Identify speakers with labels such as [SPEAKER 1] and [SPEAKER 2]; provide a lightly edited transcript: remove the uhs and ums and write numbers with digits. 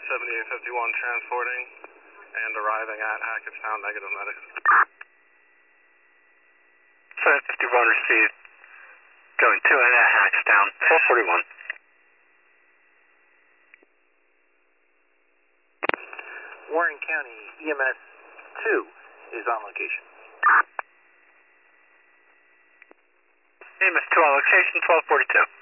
[SPEAKER 1] 7851 transporting and arriving at Hackettstown, negative medics.
[SPEAKER 2] 751 received. Going to and at Hackettstown, 441.
[SPEAKER 3] Warren County EMS 2 is on location.
[SPEAKER 2] EMS 2 on location, 1242.